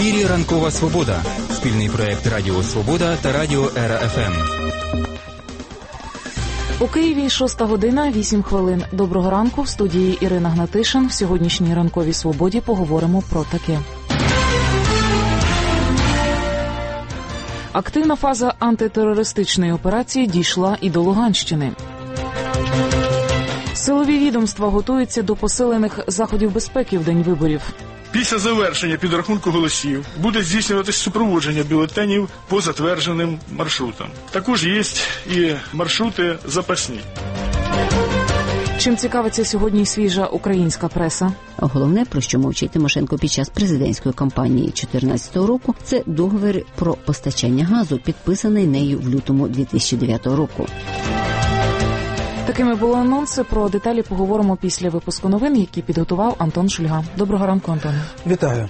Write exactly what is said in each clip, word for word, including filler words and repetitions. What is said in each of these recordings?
ефірі «Ранкова Свобода» – спільний проєкт Радіо Свобода та Радіо Ера Еф Ем. У Києві шоста година, вісім хвилин. Доброго ранку. В студії Ірина Гнатишин. В сьогоднішній «Ранковій Свободі» поговоримо про таке. Активна фаза антитерористичної операції дійшла і до Луганщини. Силові відомства готуються до посилених заходів безпеки в день виборів. Після завершення підрахунку голосів буде здійснюватись супроводження бюлетенів по затвердженим маршрутам. Також є і маршрути запасні. Чим цікавиться сьогодні свіжа українська преса? Головне, про що мовчить Тимошенко під час президентської кампанії дві тисячі чотирнадцятого року, це договір про постачання газу, підписаний нею в лютому дві тисячі дев'ятого року. Такими були анонси. Про деталі поговоримо після випуску новин, які підготував Антон Шульга. Доброго ранку, Антон. Вітаю.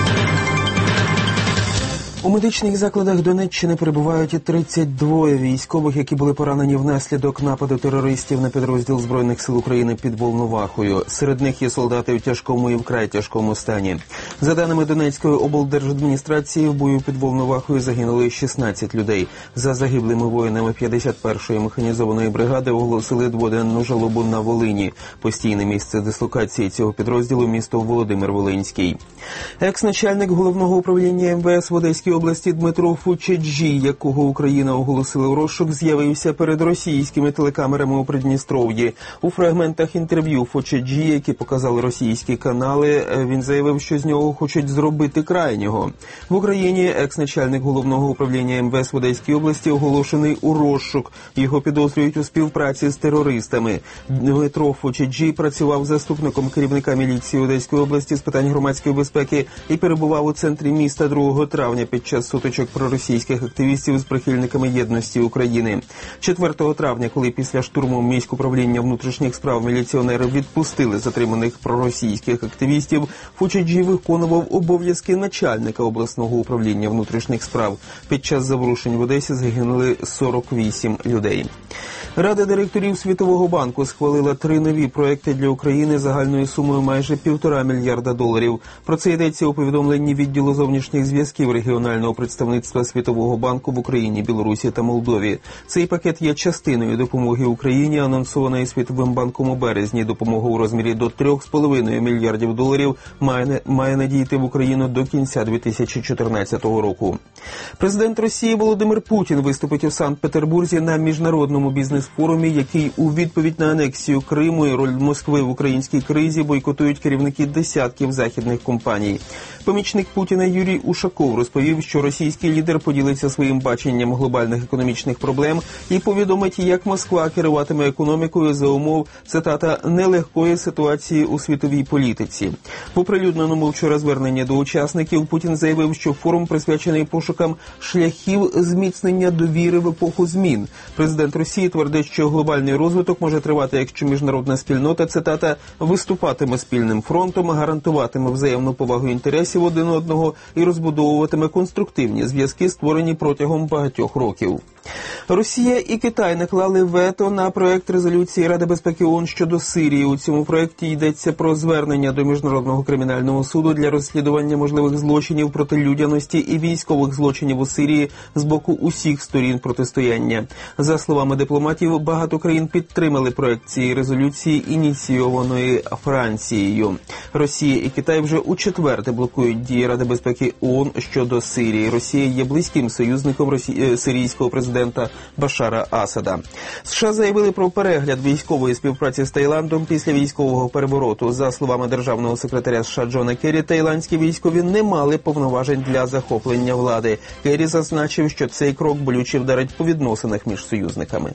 У медичних закладах Донеччини перебувають тридцять два військових, які були поранені внаслідок нападу терористів на підрозділ Збройних сил України під Волновахою. Серед них є солдати в тяжкому і вкрай тяжкому стані. За даними Донецької облдержадміністрації, в бою під Волновахою загинули шістнадцять людей. За загиблими воїнами п'ятдесят першої механізованої бригади оголосили дводенну жалобу на Волині. Постійне місце дислокації цього підрозділу – місто Володимир-Волинський. Екс-начальник головного управління ем ве ес в Одеській області Дмитро Фучеджі, якого Україна оголосила у розшук, з'явився перед російськими телекамерами у Придністров'ї. У фрагментах інтерв'ю Фучеджі, які показали російські канали, він заявив, що з нього хочуть зробити крайнього. В Україні екс-начальник головного управління ем ве ес в Одеській області оголошений у розшук. Його підозрюють у співпраці з терористами. Дмитро Фучеджі працював заступником керівника міліції Одеської області з питань громадської безпеки і перебував у центрі міста другого травня під час сутичок проросійських активістів з прихильниками єдності України. четвертого травня, коли після штурму міськуправління внутрішніх справ міліціонери відпустили затриманих проросійських активістів, Фучеджі виконував обов'язки начальника обласного управління внутрішніх справ. Під час заворушень в Одесі загинули сорок вісім людей. Рада директорів Світового банку схвалила три нові проекти для України загальною сумою майже півтора мільярда доларів. Про це йдеться у повідомленні відділу зовнішніх зв'язків регіонального представництва Світового банку в Україні, Білорусі та Молдові. Цей пакет є частиною допомоги Україні, анонсованої Світовим банком у березні. Допомога у розмірі до три з половиною мільярдів доларів має, має надійти в Україну до кінця дві тисячі чотирнадцятого року. Президент Росії Володимир Путін виступить у Санкт-Петербурзі на міжнародному бізнес-форумі, який у відповідь на анексію Криму і роль Москви в українській кризі бойкотують керівники десятків західних компаній. Помічник Путіна Юрій Ушаков розповів, що російський лідер поділиться своїм баченням глобальних економічних проблем і повідомить, як Москва керуватиме економікою за умов, цитата, «нелегкої ситуації у світовій політиці». В оприлюдненому вчора зверненні до учасників Путін заявив, що форум присвячений пошукам шляхів зміцнення довіри в епоху змін. Президент Росії твердить, що глобальний розвиток може тривати, якщо міжнародна спільнота, цитата, «виступатиме спільним фронтом, гарантуватиме взаємну повагу інтересів один одного і розбудовуватиме конструктивні зв'язки, створені протягом багатьох років». Росія і Китай наклали вето на проект резолюції Ради безпеки ООН щодо Сирії. У цьому проекті йдеться про звернення до Міжнародного кримінального суду для розслідування можливих злочинів проти людяності і військових злочинів у Сирії з боку усіх сторін протистояння. За словами дипломатів, багато країн підтримали проект цієї резолюції, ініційованої Францією. Росія і Китай вже у четверте блокують дії Ради безпеки ООН щодо Сирії. Росія є близьким союзником Росії, сирійського президента Башара Асада. США заявили про перегляд військової співпраці з Таїландом після військового перевороту. За словами державного секретаря США Джона Керрі, таїландські військові не мали повноважень для захоплення влади. Керрі зазначив, що цей крок болюче вдарить по відносинах між союзниками.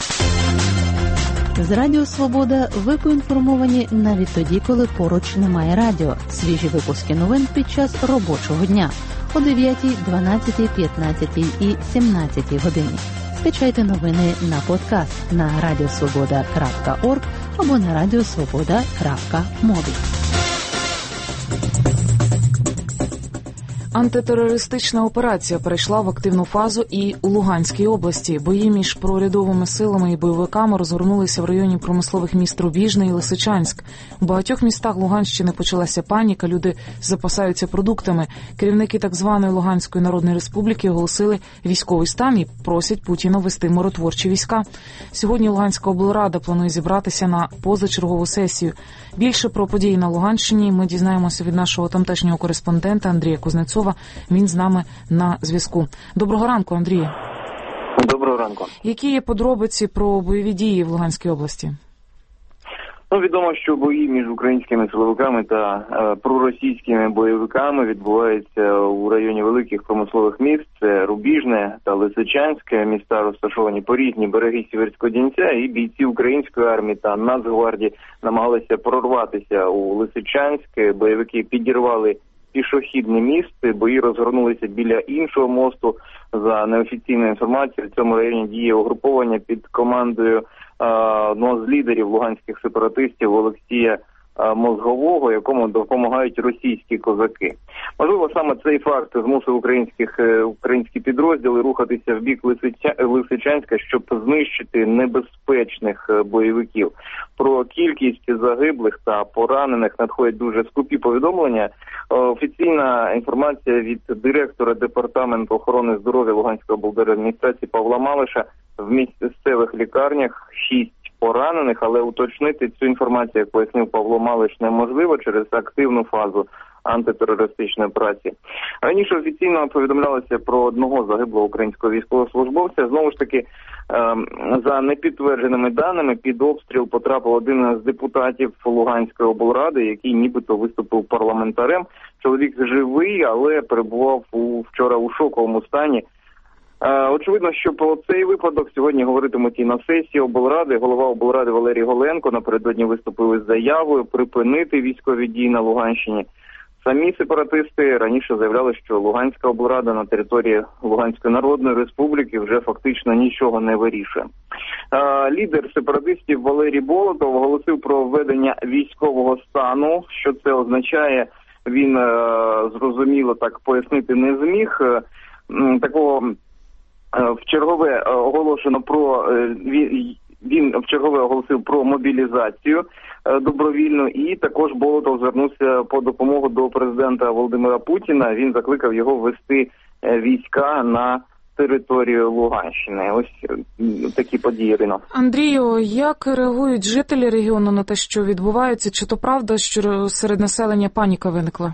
З Радіо Свобода ви поінформовані навіть тоді, коли поруч немає радіо. Свіжі випуски новин під час робочого дня о дев'ятій, дванадцятій, п'ятнадцятій і сімнадцятій годині. Скачайте новини на подкаст на радіосвобода крапка орг або на радіосвобода крапка мобі. Антитерористична операція перейшла в активну фазу і у Луганській області. Бої між прорядовими силами і бойовиками розгорнулися в районі промислових міст Рубіжне і Лисичанськ. У багатьох містах Луганщини почалася паніка, люди запасаються продуктами. Керівники так званої Луганської Народної Республіки оголосили військовий стан і просять Путіна ввести миротворчі війська. Сьогодні Луганська облрада планує зібратися на позачергову сесію. Більше про події на Луганщині ми дізнаємося від нашого тамтешнього кореспондента Андрія Кузнецова. Він з нами на зв'язку. Доброго ранку, Андрію. Доброго ранку. Які є подробиці про бойові дії в Луганській області? Ну, відомо, що бої між українськими силовиками та е, проросійськими бойовиками відбуваються у районі великих промислових міст. Це Рубіжне та Лисичанське. Міста розташовані по різні береги Сіверського Донця, і бійці української армії та Нацгвардії намагалися прорватися у Лисичанське. Бойовики підірвали пішохідне міст, бої розгорнулися біля іншого мосту. За неофіційною інформацією, в цьому районі діє угруповання під командою одного з лідерів луганських сепаратистів Олексія Мозгового, якому допомагають російські козаки. Можливо, саме цей факт змусив українських українські підрозділи рухатися в бік Лисича, Лисичанська, щоб знищити небезпечних бойовиків. Про кількість загиблих та поранених надходять дуже скупі повідомлення. Офіційна інформація від директора департаменту охорони здоров'я Луганської облдержадміністрації Павла Малиша: в місцевих лікарнях шість поранених, але уточнити цю інформацію, як пояснив Павло Малиш, неможливо через активну фазу антитерористичної операції. Раніше офіційно повідомлялося про одного загиблого українського військовослужбовця. Знову ж таки, за непідтвердженими даними, під обстріл потрапив один з депутатів Луганської облради, який нібито виступив парламентарем. Чоловік живий, але перебував у, вчора у шоковому стані. Очевидно, що про цей випадок сьогодні говоритимуть і на сесії облради. Голова облради Валерій Голенко напередодні виступив із заявою припинити військові дії на Луганщині. Самі сепаратисти раніше заявляли, що Луганська облрада на території Луганської Народної Республіки вже фактично нічого не вирішує. Лідер сепаратистів Валерій Болотов оголосив про введення військового стану. Що це означає, він зрозуміло так пояснити не зміг. Такого в чергове оголошено про він в чергове оголосив про мобілізацію добровільну, і також Болотов звернувся по допомогу до президента Володимира Путіна. Він закликав його ввести війська на територію Луганщини. Ось такі події, Ірино. Андрію, як реагують жителі регіону на те, що відбувається? Чи то правда, що серед населення паніка виникла?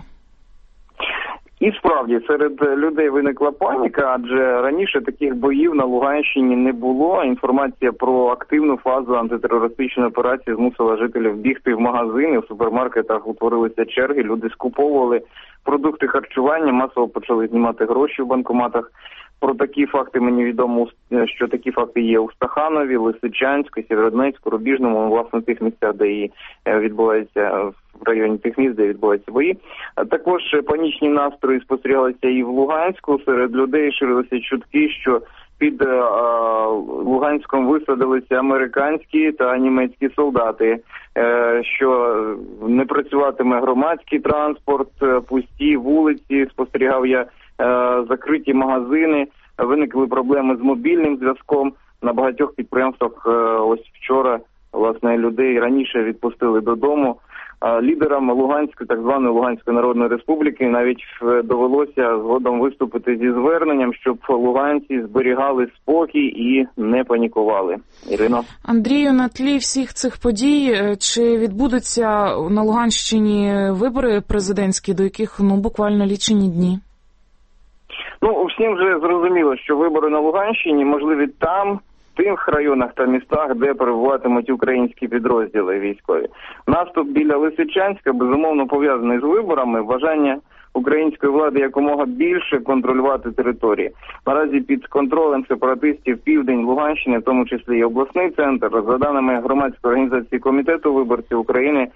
І справді, серед людей виникла паніка, адже раніше таких боїв на Луганщині не було. Інформація про активну фазу антитерористичної операції змусила жителів бігти в магазини, в супермаркетах утворилися черги, люди скуповували продукти харчування, масово почали знімати гроші в банкоматах. Про такі факти мені відомо, що такі факти є у Стаханові, Лисичанську, Сєвєродонецьку, Рубіжному, власне, тих місцях, де і відбуваються, в районі тих міст, де відбуваються бої. Також панічні настрої спостерігалися і в Луганську. Серед людей ширилися чутки, що під е, Луганськом висадилися американські та німецькі солдати, е, що не працюватиме громадський транспорт, пусті вулиці, спостерігав я, е, закриті магазини, виникли проблеми з мобільним зв'язком. На багатьох підприємствах е, ось вчора, власне, людей раніше відпустили додому. Лідерам Луганської, так званої Луганської Народної Республіки, навіть довелося згодом виступити зі зверненням, щоб луганці зберігали спокій і не панікували. Ірино. Андрію, на тлі всіх цих подій, чи відбудуться на Луганщині вибори президентські, до яких ну буквально лічені дні? Ну, всім вже зрозуміло, що вибори на Луганщині можливі там, в тих районах та містах, де перебуватимуть українські підрозділи військові. Наступ біля Лисичанська, безумовно, пов'язаний з виборами, бажання української влади якомога більше контролювати території. Наразі під контролем сепаратистів південь Луганщини, в тому числі і обласний центр. За даними громадської організації Комітету виборців України,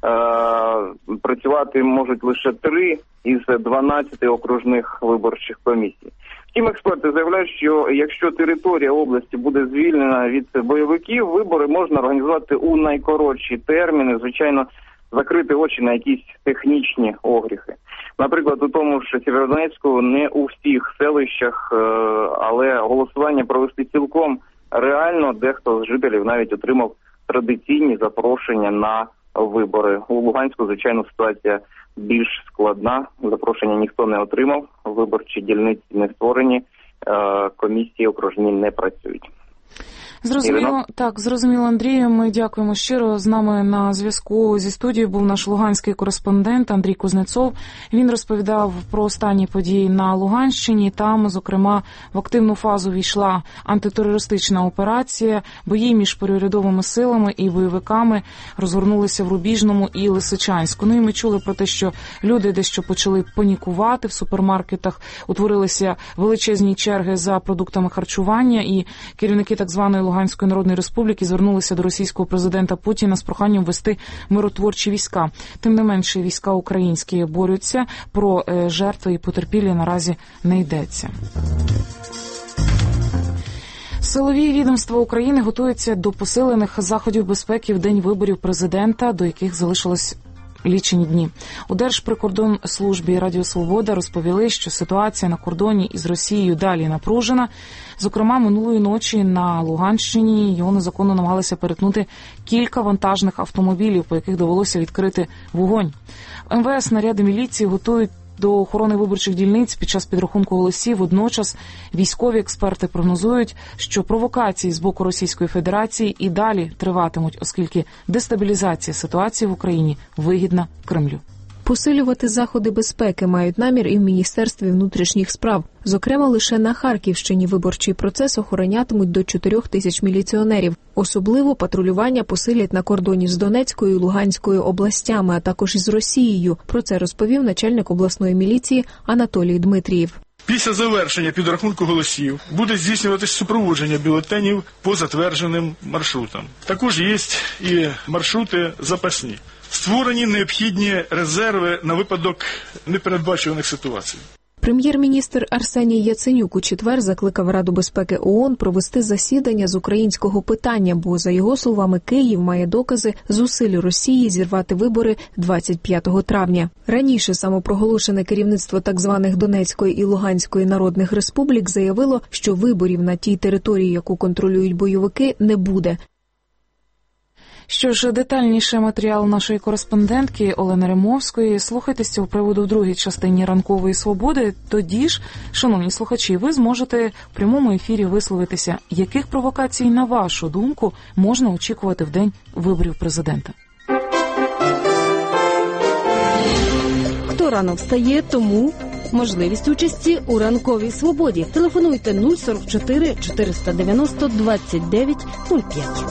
працювати можуть лише три із дванадцяти окружних виборчих комісій. Втім, експерти заявляють, що якщо територія області буде звільнена від бойовиків, вибори можна організувати у найкоротші терміни. Звичайно, закрити очі на якісь технічні огріхи. Наприклад, у тому ж Сєвєродонецьку не у всіх селищах, але голосування провести цілком реально. Дехто з жителів навіть отримав традиційні запрошення на вибори. У Луганську, звичайно, ситуація більш складна. Запрошення ніхто не отримав, виборчі дільниці не створені, комісії окружні не працюють. Зрозуміло, так, зрозуміло, Андрію, ми дякуємо щиро. З нами на зв'язку зі студією був наш луганський кореспондент Андрій Кузнецов. Він розповідав про останні події на Луганщині. Там, зокрема, в активну фазу війшла антитерористична операція. Бої між переурядовими силами і бойовиками розгорнулися в Рубіжному і Лисичанську. Ну і ми чули про те, що люди дещо почали панікувати в супермаркетах, утворилися величезні черги за продуктами харчування, і керівники так званої Луганської Народної Республіки звернулися до російського президента Путіна з проханням ввести миротворчі війська. Тим не менше, війська українські борються, про жертви і потерпілі наразі не йдеться. Силові відомства України готуються до посилених заходів безпеки в день виборів президента, до яких залишилось лічені дні. У Держприкордонслужбі Радіо Свобода розповіли, що ситуація на кордоні із Росією далі напружена. Зокрема, минулої ночі на Луганщині його незаконно намагалися перетнути кілька вантажних автомобілів, по яких довелося відкрити вогонь. ем ве ес, наряди міліції готують до охорони виборчих дільниць під час підрахунку голосів. Водночас військові експерти прогнозують, що провокації з боку Російської Федерації і далі триватимуть, оскільки дестабілізація ситуації в Україні вигідна Кремлю. Посилювати заходи безпеки мають намір і в Міністерстві внутрішніх справ. Зокрема, лише на Харківщині виборчий процес охоронятимуть до чотирьох тисяч міліціонерів. Особливо патрулювання посилять на кордоні з Донецькою і Луганською областями, а також із Росією. Про це розповів начальник обласної міліції Анатолій Дмитрієв. Після завершення підрахунку голосів буде здійснюватись супроводження бюлетенів по затвердженим маршрутам. Також є і маршрути запасні. Створені необхідні резерви на випадок непередбачуваних ситуацій. Прем'єр-міністр Арсеній Яценюк у четвер закликав Раду безпеки ООН провести засідання з українського питання, бо, за його словами, Київ має докази зусиль Росії зірвати вибори двадцять п'ятого травня. Раніше самопроголошене керівництво так званих Донецької і Луганської народних республік заявило, що виборів на тій території, яку контролюють бойовики, не буде. Що ж, детальніше матеріал нашої кореспондентки Олени Римовської. Слухайте з цього приводу в другій частині «Ранкової свободи». Тоді ж, шановні слухачі, ви зможете в прямому ефірі висловитися, яких провокацій, на вашу думку, можна очікувати в день виборів президента. Хто рано встає, тому можливість участі у «Ранковій свободі». Телефонуйте нуль сорок чотири чотириста дев'яносто двадцять дев'ять нуль п'ять.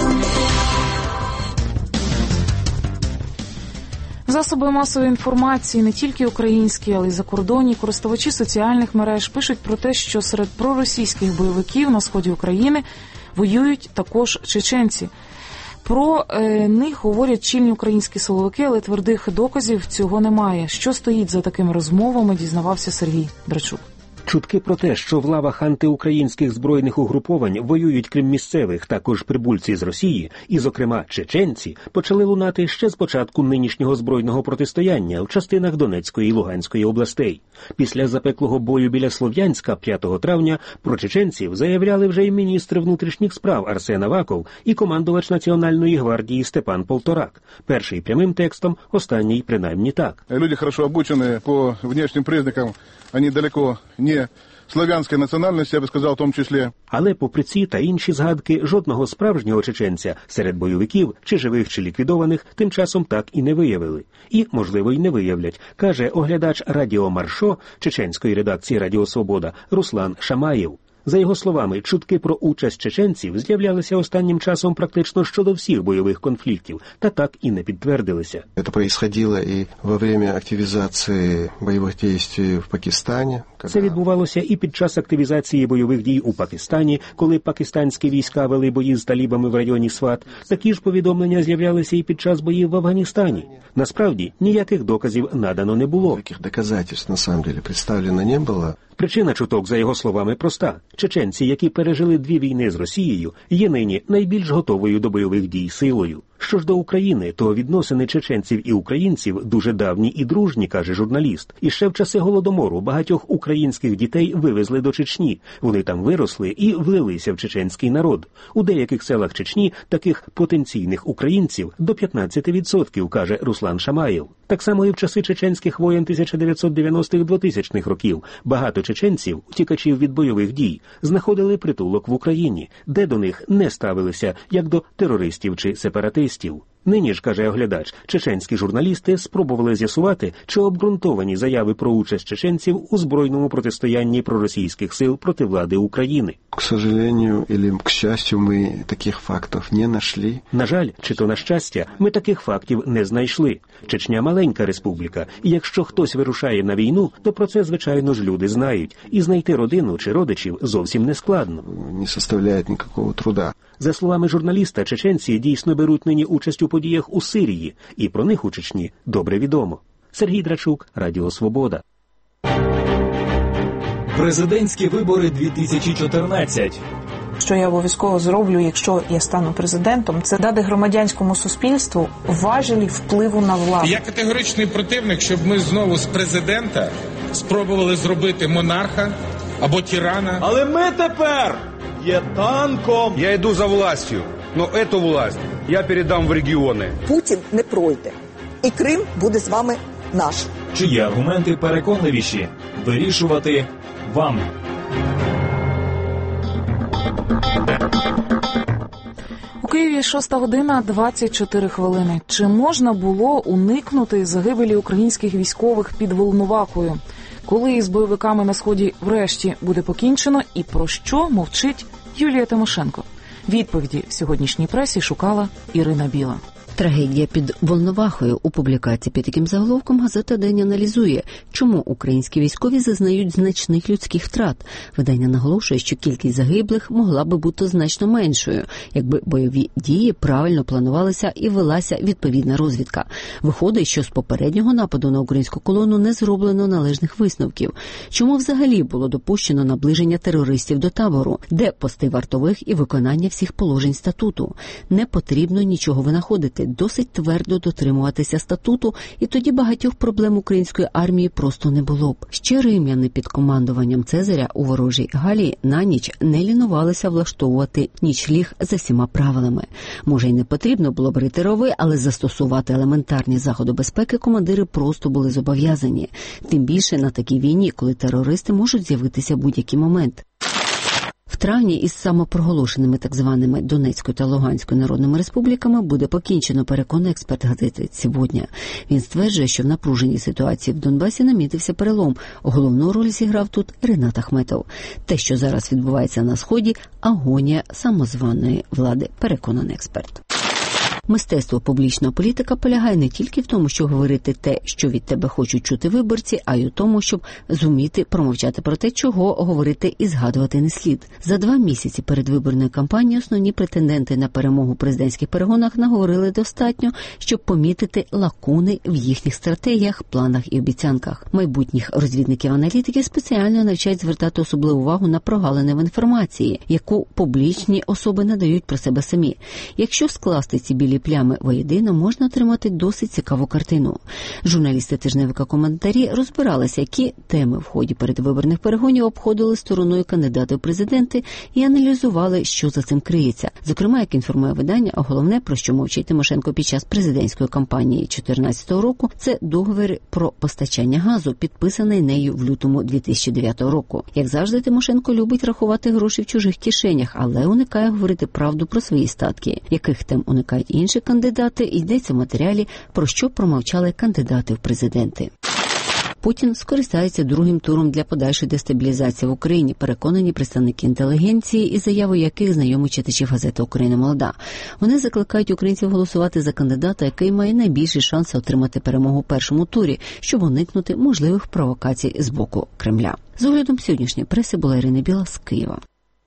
Засоби масової інформації, не тільки українські, але й закордонні, користувачі соціальних мереж пишуть про те, що серед проросійських бойовиків на сході України воюють також чеченці. Про е, них говорять чільні українські силовики, але твердих доказів цього немає. Що стоїть за такими розмовами, дізнавався Сергій Драчук. Чутки про те, що в лавах антиукраїнських збройних угруповань воюють, крім місцевих, також прибульці з Росії, і, зокрема, чеченці, почали лунати ще з початку нинішнього збройного протистояння в частинах Донецької і Луганської областей. Після запеклого бою біля Слов'янська п'ятого травня про чеченців заявляли вже й міністр внутрішніх справ Арсен Аваков і командувач Національної гвардії Степан Полторак. Перший прямим текстом, останній принаймні так. Люди хорошо обучені по внешнім признакам, вони далеко не славянської національності, я би сказав, в тому числі. Але попри ці та інші згадки, жодного справжнього чеченця серед бойовиків, чи живих, чи ліквідованих, тим часом так і не виявили. І, можливо, й не виявлять, каже оглядач Радіо Маршо чеченської редакції Радіо Свобода Руслан Шамаєв. За його словами, чутки про участь чеченців з'являлися останнім часом практично щодо всіх бойових конфліктів, та так і не підтвердилися. Це происходило і во время активізації бойових дій в Пакистані. Це відбувалося і під час активізації бойових дій у Пакистані, коли пакистанські війська вели бої з талібами в районі Сват. Такі ж повідомлення з'являлися і під час боїв в Афганістані. Насправді, ніяких доказів надано не було. Таких доказательств, на самом деле, представлено не було. Причина чуток, за його словами, проста. Чеченці, які пережили дві війни з Росією, є нині найбільш готовою до бойових дій силою. Що ж до України, то відносини чеченців і українців дуже давні і дружні, каже журналіст. І ще в часи Голодомору багатьох українських дітей вивезли до Чечні. Вони там виросли і влилися в чеченський народ. У деяких селах Чечні таких потенційних українців до п'ятнадцять відсотків, каже Руслан Шамаєв. Так само і в часи чеченських воєн тисяча дев'ятсот дев'яностих-двохтисячних років багато чеченців, утікачів від бойових дій, знаходили притулок в Україні, де до них не ставилися як до терористів чи сепаратистів. Нині ж, каже оглядач, чеченські журналісти спробували з'ясувати, чи обґрунтовані заяви про участь чеченців у збройному протистоянні проросійських сил проти влади України. К сожалению, или к счастью, мы таких фактов не нашли. На жаль, чи то на щастя, ми таких фактів не знайшли. Чечня – маленька республіка, і якщо хтось вирушає на війну, то про це, звичайно ж, люди знають. І знайти родину чи родичів зовсім не складно. Не составляє ніякого труда. За словами журналіста, чеченці дійсно беруть нині участь у подіях у Сирії, і про них у Чечні добре відомо. Сергій Драчук, Радіо Свобода. Президентські вибори дві тисячі чотирнадцять. Що я обов'язково зроблю, якщо я стану президентом, це дати громадянському суспільству важелі впливу на владу. Я категоричний противник, щоб ми знову з президента спробували зробити монарха або тирана. Але ми тепер є танком. Я йду за властю, но эту власть я передам в регіони. Путін не пройде, і Крим буде з вами наш. Чиї аргументи переконливіші? Вирішувати вам. У Києві шоста година двадцять чотири хвилини. Чи можна було уникнути загибелі українських військових під Волновахою? Коли із бойовиками на Сході врешті буде покінчено і про що мовчить Юлія Тимошенко? Відповіді в сьогоднішній пресі шукала Ірина Біла. Трагедія під Волновахою. У публікації під таким заголовком газета «День» аналізує, чому українські військові зазнають значних людських втрат. Видання наголошує, що кількість загиблих могла би бути значно меншою, якби бойові дії правильно планувалися і велася відповідна розвідка. Виходить, що з попереднього нападу на українську колону не зроблено належних висновків. Чому взагалі було допущено наближення терористів до табору? Де пости вартових і виконання всіх положень статуту? Не потрібно нічого винаходити. Досить твердо дотримуватися статуту, і тоді багатьох проблем української армії просто не було б. Ще римляни під командуванням Цезаря у ворожій Галії на ніч не лінувалися влаштовувати нічліг за всіма правилами. Може, й не потрібно було б рити рови, але застосувати елементарні заходи безпеки командири просто були зобов'язані. Тим більше на такій війні, коли терористи можуть з'явитися в будь-який момент. В травні із самопроголошеними так званими Донецькою та Луганською народними республіками буде покінчено, переконує експерт газети «Сьогодні». Він стверджує, що в напруженій ситуації в Донбасі намітився перелом. Головну роль зіграв тут Ринат Ахметов. Те, що зараз відбувається на Сході – агонія самозваної влади, переконаний експерт. Мистецтво публічного політика полягає не тільки в тому, що говорити те, що від тебе хочуть чути виборці, а й у тому, щоб зуміти промовчати про те, чого говорити і згадувати не слід. За два місяці перед виборною кампанією основні претенденти на перемогу в президентських перегонах наговорили достатньо, щоб помітити лакуни в їхніх стратегіях, планах і обіцянках. Майбутніх розвідників-аналітиків спеціально навчають звертати особливу увагу на прогалини в інформації, яку публічні особи надають про себе самі. Якщо скласти ці білі плями воєдино, можна отримати досить цікаву картину. Журналісти тижневика «Коментарі» розбиралися, які теми в ході передвиборних перегонів обходили стороною кандидати в президенти і аналізували, що за цим криється. Зокрема, як інформує видання, а головне, про що мовчить Тимошенко під час президентської кампанії дві тисячі чотирнадцятого року, це договір про постачання газу, підписаний нею в лютому дві тисячі дев'ятого року. Як завжди, Тимошенко любить рахувати гроші в чужих кишенях, але уникає говорити правду про свої статки. Яких тем уникають інші кандидати, йдеться в матеріалі, про що промовчали кандидати в президенти. Путін скористається другим туром для подальшої дестабілізації в Україні, переконані представники інтелігенції, із заявою яких знайомі читачів газети «Україна молода». Вони закликають українців голосувати за кандидата, який має найбільші шанси отримати перемогу в першому турі, щоб уникнути можливих провокацій з боку Кремля. З оглядом сьогоднішньої преси була Ірина Біла з Києва.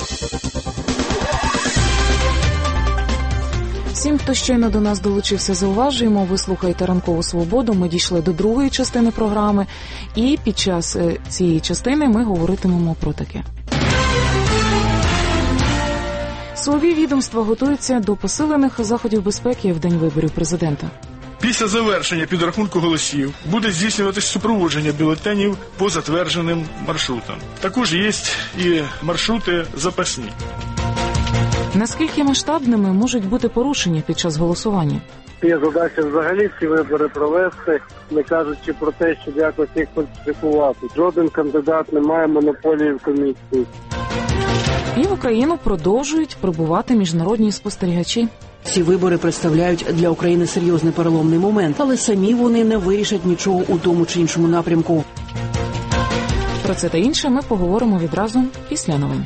Всім, хто щойно до нас долучився, зауважуємо, ви слухаєте «Ранкову свободу», ми дійшли до другої частини програми, і під час цієї частини ми говоритимемо про таке. Силові відомства готуються до посилених заходів безпеки в день виборів президента. Після завершення підрахунку голосів буде здійснюватись супроводження бюлетенів по затвердженим маршрутам. Також є і маршрути запасні. Наскільки масштабними можуть бути порушення під час голосування? Є задача взагалі ці вибори провести, не кажучи про те, щоб якось їх фальсифікувати. Жоден кандидат не має монополії в комісії. І в Україну продовжують прибувати міжнародні спостерігачі. Ці вибори представляють для України серйозний переломний момент, але самі вони не вирішать нічого у тому чи іншому напрямку. Про це та інше ми поговоримо відразу після новин.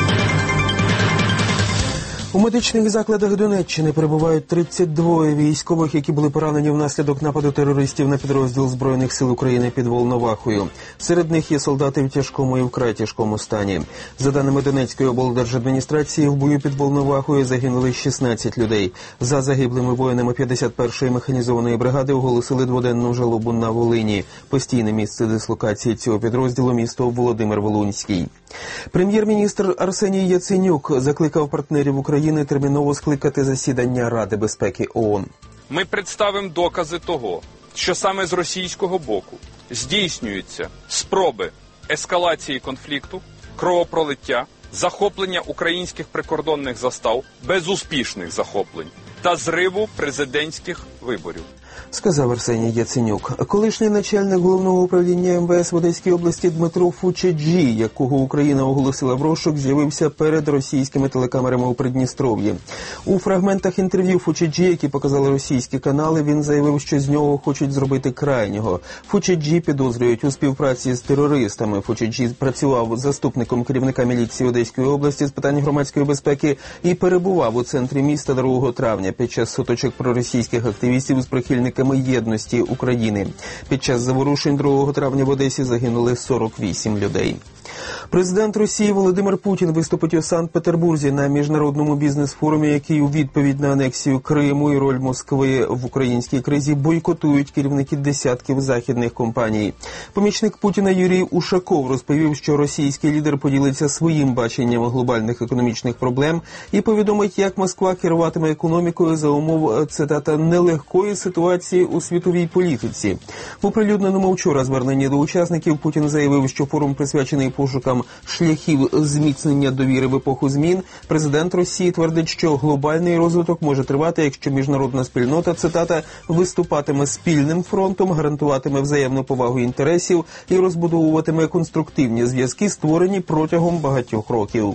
У медичних закладах Донеччини перебувають тридцять двоє військових, які були поранені внаслідок нападу терористів на підрозділ Збройних сил України під Волновахою. Серед них є солдати в тяжкому і вкрай тяжкому стані. За даними Донецької облдержадміністрації, в бою під Волновахою загинули шістнадцять людей. За загиблими воїнами п'ятдесят першої механізованої бригади оголосили дводенну жалобу на Волині. Постійне місце дислокації цього підрозділу – місто Володимир-Волинський. Прем'єр-міністр Арсеній Яценюк закликав партнерів України терміново скликати засідання Ради безпеки ООН. Ми представимо докази того, що саме з російського боку здійснюються спроби ескалації конфлікту, кровопролиття, захоплення українських прикордонних застав, безуспішних захоплень та зриву президентських виборів. Сказав Арсеній Яценюк. Колишній начальник головного управління ем ве ес в Одеській області Дмитро Фучаджі, якого Україна оголосила в розшук, з'явився перед російськими телекамерами у Придністров'ї. У фрагментах інтерв'ю Фучаджі, які показали російські канали, він заявив, що з нього хочуть зробити крайнього. Фучаджі підозрюють у співпраці з терористами. Фучаджі працював заступником керівника міліції Одеської області з питань громадської безпеки і перебував у центрі міста другого травня під час сутичок проросійських активістів з прихильниками єдності України. Під час заворушень другого травня в Одесі загинули сорок вісім людей. Президент Росії Володимир Путін виступить у Санкт-Петербурзі на міжнародному бізнес-форумі, який у відповідь на анексію Криму і роль Москви в українській кризі бойкотують керівники десятків західних компаній. Помічник Путіна Юрій Ушаков розповів, що російський лідер поділиться своїм баченням глобальних економічних проблем і повідомить, як Москва керуватиме економікою за умов, цитата, нелегкої ситуації у світовій політиці. В оприлюдненому вчора зверненні до учасників Путін заявив, що форум присвячений пошукам шляхів зміцнення довіри в епоху змін. Президент Росії твердить, що глобальний розвиток може тривати, якщо міжнародна спільнота, цитата, виступатиме спільним фронтом, гарантуватиме взаємну повагу інтересів і розбудовуватиме конструктивні зв'язки, створені протягом багатьох років.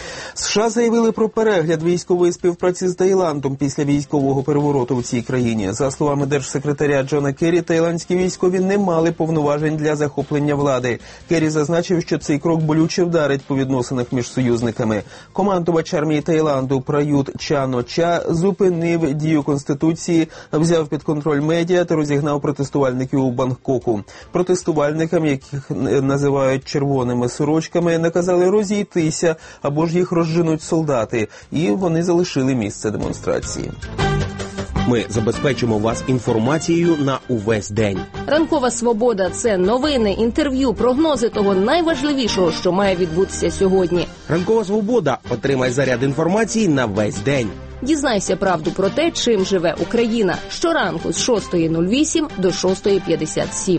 США заявили про перегляд військової співпраці з Таїландом після військового перевороту в цій країні. За словами держсекретаря Джона Керрі, таїландські військові не мали повноважень для захоплення влади. Керрі зазначив, що цей крок болюче вдарить по відносинах між союзниками. Командувач армії Таїланду Прают Чан-О-Ча зупинив дію Конституції, взяв під контроль медіа та розігнав протестувальників у Бангкоку. Протестувальникам, яких називають червоними сорочками, наказали розійтися або ж їх розженуть солдати, і вони залишили місце демонстрації. Ми забезпечимо вас інформацією на увесь день. Ранкова свобода – це новини, інтерв'ю, прогнози того найважливішого, що має відбутися сьогодні. Ранкова свобода – отримай заряд інформації на весь день. Дізнайся правду про те, чим живе Україна. Щоранку з шостої нуль вісім до шостої п'ятдесят сім.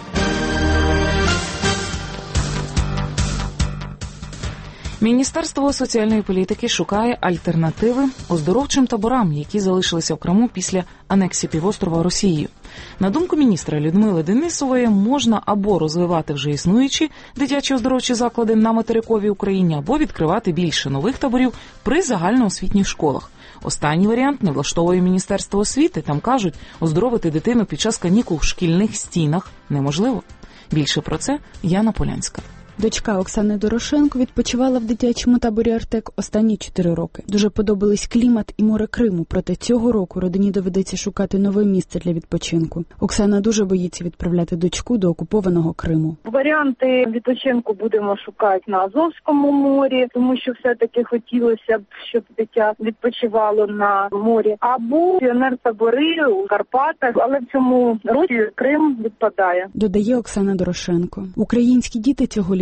Міністерство соціальної політики шукає альтернативи оздоровчим таборам, які залишилися в Криму після анексії півострова Росією. На думку міністра Людмили Денисової, можна або розвивати вже існуючі дитячі оздоровчі заклади на материковій Україні, або відкривати більше нових таборів при загальноосвітніх школах. Останній варіант не влаштовує Міністерство освіти. Там кажуть, оздоровити дитину під час канікул в шкільних стінах неможливо. Більше про це Яна Полянська. Дочка Оксани Дорошенко відпочивала в дитячому таборі «Артек» останні чотири роки. Дуже подобались клімат і море Криму, проте цього року родині доведеться шукати нове місце для відпочинку. Оксана дуже боїться відправляти дочку до окупованого Криму. Варіанти відпочинку будемо шукати на Азовському морі, тому що все-таки хотілося б, щоб дитя відпочивало на морі. Або піонер-табори у Карпатах, але в цьому році Крим відпадає. Додає Оксана Дорошенко. Українські діти цього літа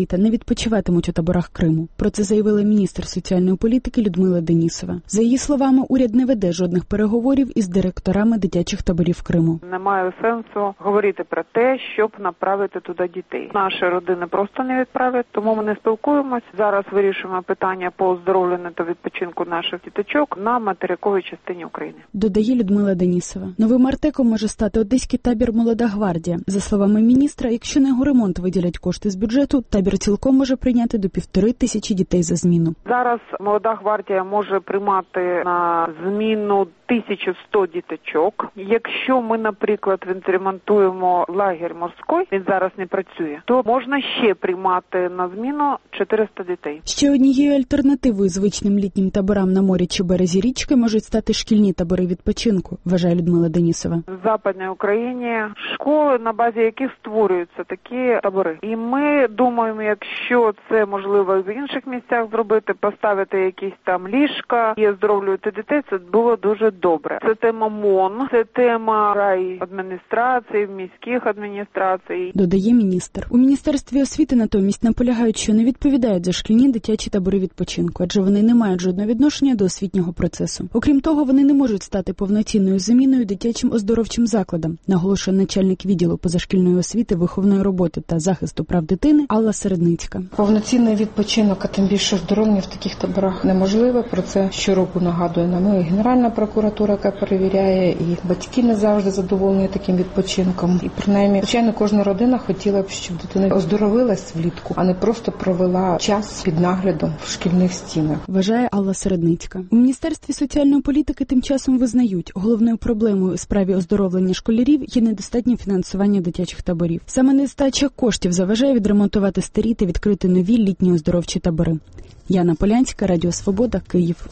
літа не відпочиватимуть у таборах Криму. Про це заявила міністр соціальної політики Людмила Денісова. За її словами, уряд не веде жодних переговорів із директорами дитячих таборів Криму. Немає сенсу говорити про те, щоб направити туди дітей. Наші родини просто не відправлять, тому ми не спілкуємось. Зараз вирішуємо питання по оздоровленню та відпочинку наших діточок на материковій частині України. Додає Людмила Денісова. Новим артеком може стати одеський табір «Молода гвардія». За словами міністра, якщо на його ремонт виділять кошти з бюджету, табір цілком може прийняти до півтори тисячі дітей за зміну. Зараз «Молода гвардія» може приймати на зміну тисячу сто діточок. Якщо ми, наприклад, відремонтуємо лагерь морський, він зараз не працює, то можна ще приймати на зміну чотириста дітей. Ще однією альтернативою звичним літнім таборам на морі чи березі річки можуть стати шкільні табори відпочинку, вважає Людмила Денісова. В Западній Україні школи, на базі яких створюються такі табори. І ми думаємо, якщо це можливо в інших місцях зробити, поставити якісь там ліжка і оздоровлювати дітей, це було дуже добре. Це тема МОН, це тема райадміністрації, міських адміністрацій. Додає міністр. У Міністерстві освіти натомість наполягають, що не відповідають за шкільні дитячі табори відпочинку, адже вони не мають жодного відношення до освітнього процесу. Окрім того, вони не можуть стати повноцінною заміною дитячим оздоровчим закладам, наголошує начальник відділу позашкільної освіти, виховної роботи та захисту прав дитини Алла Середницька. Повноцінний відпочинок, а тим більше оздоровлення в таких таборах неможливо. Про це щороку нагадує нам і Генеральна прокуратура, яка перевіряє, і батьки не завжди задоволені таким відпочинком. І принаймні, звичайно, кожна родина хотіла б, щоб дитина оздоровилась влітку, а не просто провела час під наглядом в шкільних стінах. Вважає Алла Середницька. У Міністерстві соціальної політики тим часом визнають, головною проблемою у справі оздоровлення школярів є недостатнє фінансування дитячих таборів. Саме нестача коштів заважає відремонтувати старі та відкрити нові літні оздоровчі табори. Яна Полянська, Радіо Свобода, Київ.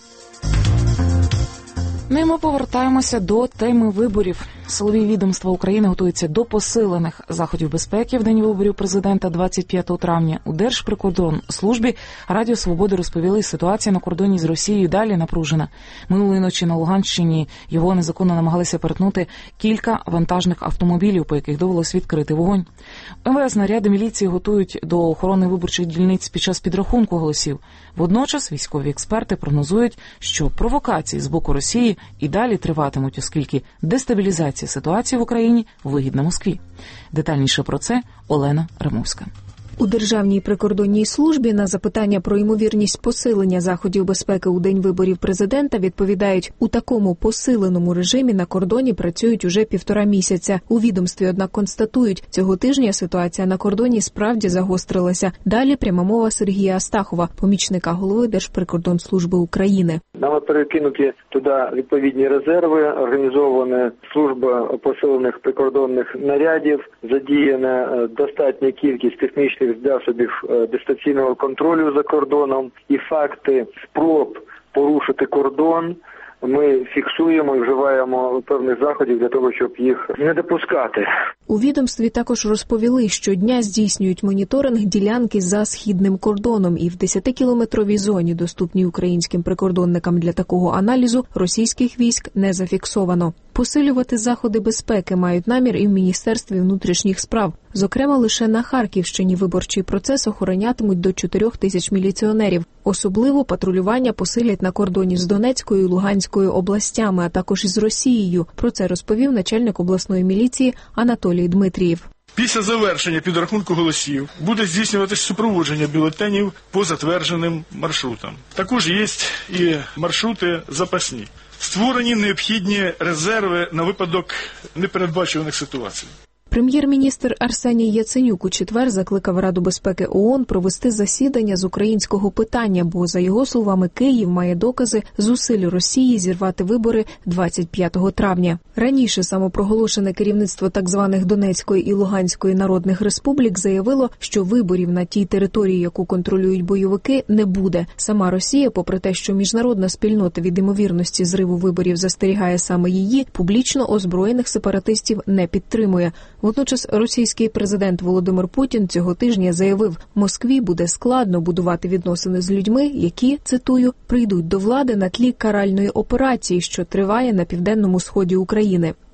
Ну і ми повертаємося до теми виборів. Силові відомства України готуються до посилених заходів безпеки в день виборів президента двадцять п'ятого травня. У Держприкордонслужбі Радіо Свободи розповіли, ситуація на кордоні з Росією далі напружена. Минулої ночі на Луганщині його незаконно намагалися перетнути кілька вантажних автомобілів, по яких довелось відкрити вогонь. ем ве ес наряди міліції готують до охорони виборчих дільниць під час підрахунку голосів. Водночас військові експерти прогнозують, що провокації з боку Росії і далі триватимуть, оскільки дестабілізація ситуації в Україні вигідна Москві. Детальніше про це Олена Римовська. У Державній прикордонній службі на запитання про ймовірність посилення заходів безпеки у день виборів президента відповідають, у такому посиленому режимі на кордоні працюють уже півтора місяця. У відомстві, однак, констатують, цього тижня ситуація на кордоні справді загострилася. Далі пряма мова Сергія Астахова, помічника голови Держприкордонслужби України. Нам перекинуті туди відповідні резерви, організована служба посилених прикордонних нарядів, задіяна достатня кількість технічних засобів дистанційного контролю за кордоном, і факти спроб порушити кордон ми фіксуємо і вживаємо певних заходів для того, щоб їх не допускати. У відомстві також розповіли, що дня здійснюють моніторинг ділянки за східним кордоном, і в десятикілометровій зоні, доступній українським прикордонникам для такого аналізу, російських військ не зафіксовано. Посилювати заходи безпеки мають намір і в Міністерстві внутрішніх справ. Зокрема, лише на Харківщині виборчий процес охоронятимуть до чотирьох тисяч міліціонерів. Особливо патрулювання посилять на кордоні з Донецькою і Луганською областями, а також із Росією. Про це розповів начальник обласної міліції Анатолій Дмитрієв. Після завершення підрахунку голосів буде здійснюватись супроводження бюлетенів по затвердженим маршрутам. Також є і маршрути запасні. Створені необхідні резерви на випадок непередбачуваних ситуацій. Прем'єр-міністр Арсеній Яценюк у четвер закликав Раду безпеки ООН провести засідання з українського питання, бо, за його словами, Київ має докази зусиль Росії зірвати вибори двадцять п'ятого травня. Раніше самопроголошене керівництво так званих Донецької і Луганської народних республік заявило, що виборів на тій території, яку контролюють бойовики, не буде. Сама Росія, попри те, що міжнародна спільнота від ймовірності зриву виборів застерігає саме її, публічно озброєних сепаратистів не підтримує. Водночас російський президент Володимир Путін цього тижня заявив, Москві буде складно будувати відносини з людьми, які, цитую, прийдуть до влади на тлі каральної операції, що триває на південному сході України.